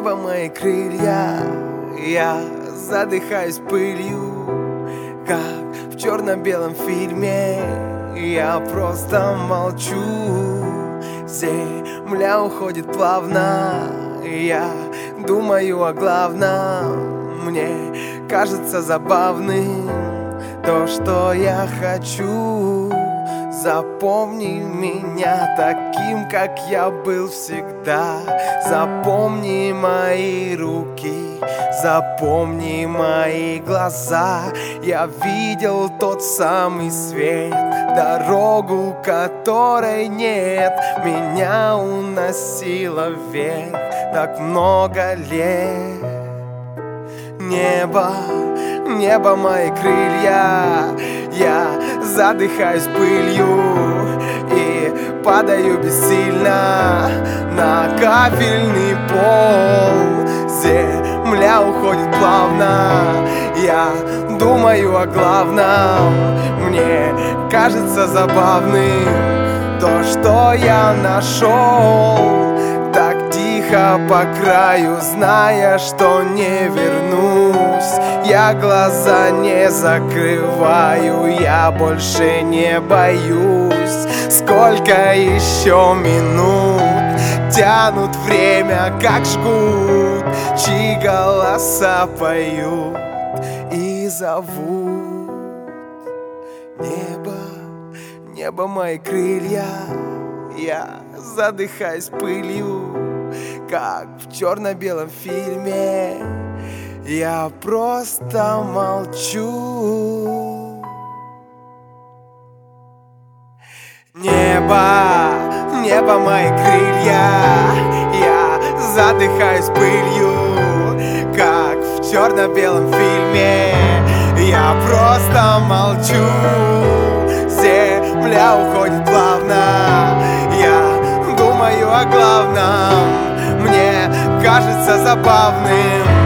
Небо мои крылья, я задыхаюсь пылью, как в черно-белом фильме. Я просто молчу, земля уходит плавно, я думаю о главном. Мне кажется забавным то, что я хочу. Запомни меня таким, как я был всегда. Запомни мои руки, запомни мои глаза. Я видел тот самый свет, дорогу которой нет. Меня уносило вверх так много лет. Небо, небо мои крылья, я задыхаюсь пылью и падаю бессильно на кафельный пол. Земля уходит плавно, я думаю о главном. Мне кажется забавным то, что я нашел. Так тихо по краю, зная, что не вернусь. Я глаза не закрываю, я больше не боюсь. Сколько еще минут тянут время, как жгут, чьи голоса поют и зовут. Небо, небо мои крылья, я задыхаюсь пылью, как в черно-белом фильме. Я просто молчу. Небо, небо мои крылья, я задыхаюсь пылью, как в черно-белом фильме. Я просто молчу. Земля уходит плавно, я думаю о главном. Мне кажется забавным